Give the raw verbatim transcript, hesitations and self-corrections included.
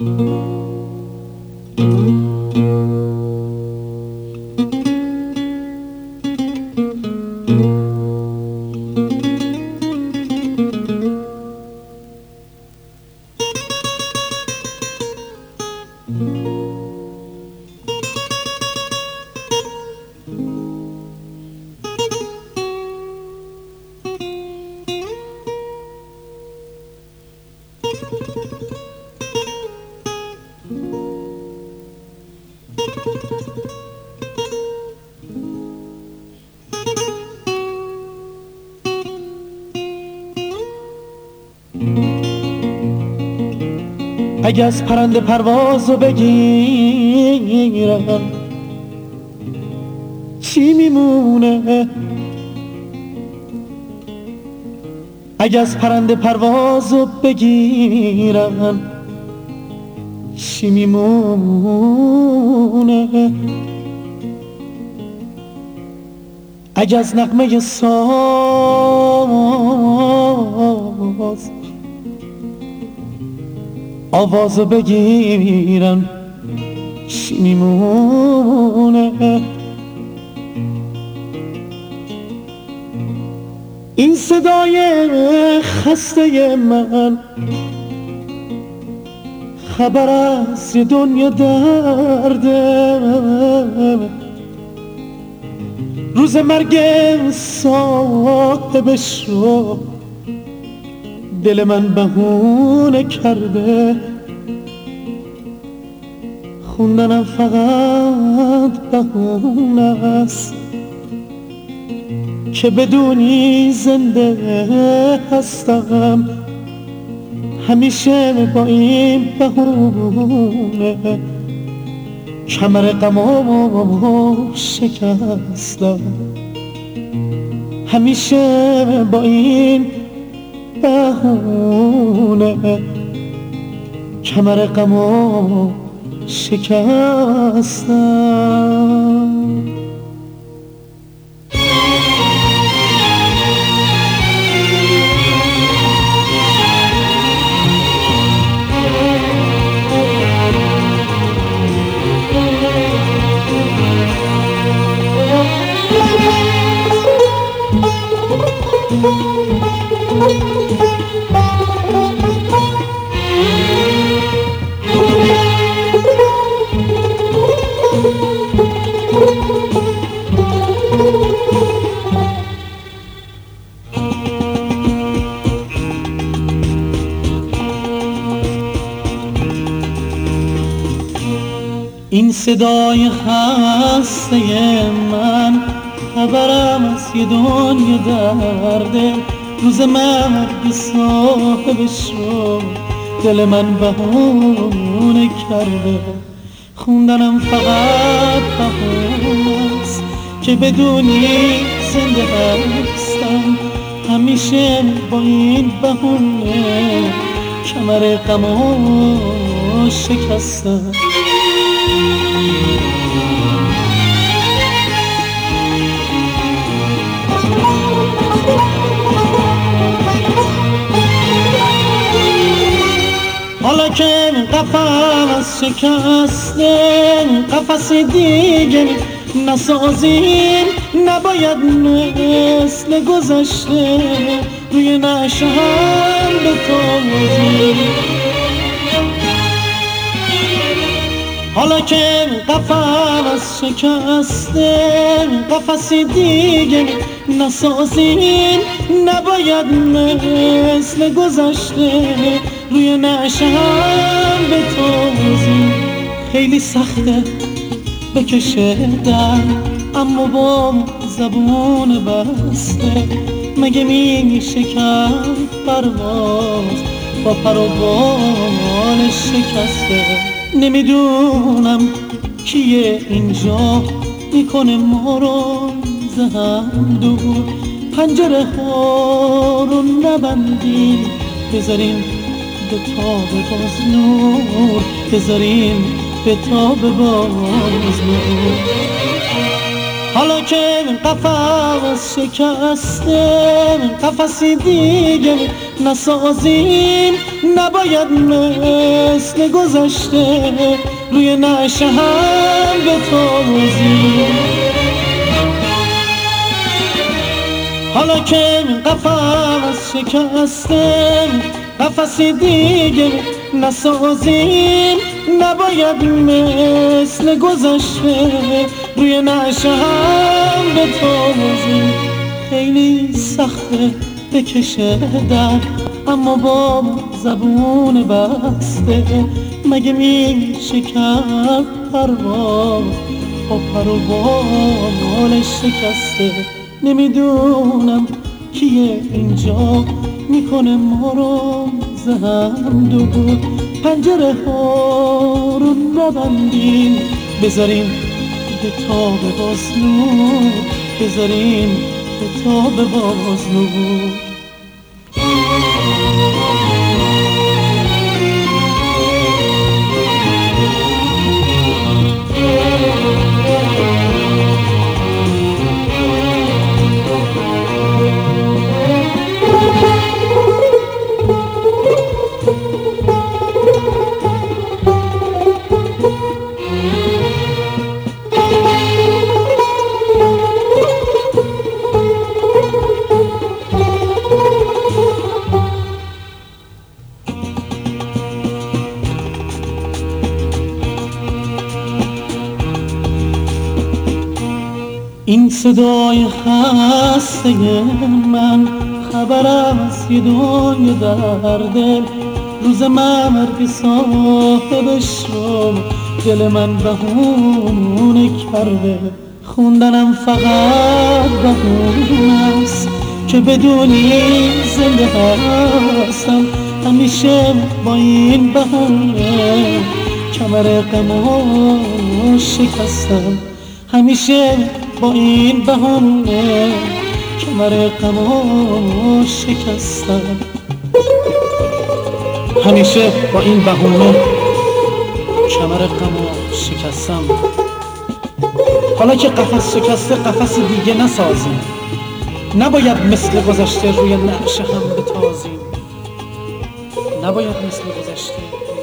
اگه از پرنده پروازو بگیرم چی میمونه؟ اگه از پرنده پروازو بگیرم چی میمونه؟ اگه از نغمه ساز آوازو بگیرم چی میمونه؟ این صدای خسته من خبر از یه دنیا درده، روز مرگ صاحبش رو دل من بهونه کرده. خوندنم فقط بهونه است که بدونی زنده هستم، همیشه با این بهونه کمر غمامو شکستم، همیشه با این بهونه کمر غمامو شکستم. این صدای خسته من خبرم از یه دنیا درده، روز مرگ صاحبش رو دل من بهونه کرده. خوندنم فقط بهونه است که بدونی زنده هستم، همیشه با این بهونه کمر غمو شکستم. حالا که قفس شکسته قفس دیگه نسازیم، نباید مثل گذشته روی نعشه هم بتازیم. حالا که قفس شکسته قفس دیگه نسازیم، نباید مثل گذشته روی نعشه هم بتازیم. خیلی سخته بکشه در اما با زبون بسته، مگه میشه کرد پرواز با پر و بال شکسته. نمیدونم کیه اینجا میکنه ما رو زهم دور، پنجره ها رو نبندیم بذاریم به تاب باز نور، بذاریم به تاب باز نور. حالا که قفس شکسته قفسی دیگه نسازیم، نباید مثل گذشته روی نعشه هم بتازیم. حالا که قفس شکسته قفسی دیگه نسازیم، نباید مثل گذشته روی نعشه هم بتازیم. خیلی سخته بکشه در، اما با زبون بسته مگه میشه کرد پرواز با پر و بالش شکسته. نمیدونم کیه اینجا میکنه ما رو زهم دور، پنجره ها رو نبندیم، بذاریم به تاب باز نور، بذاریم به تاب باز نور. این صدای خسته من خبرم از یه دنیا درده، روز مرگ صاحبش رو دل من بهونه کرده. خوندنم فقط بهونه است که بدونی زنده هستم، همیشه با این بهونه کمر غمو شکستم، همیشه با این بهونه کمر غمو شکستم، همیشه با این بهونه کمر غمو شکستم. حالا که قفس شکسته قفس دیگه نسازیم، نباید مثل گذشته روی نعشه هم بتازیم، نباید مثل گذشته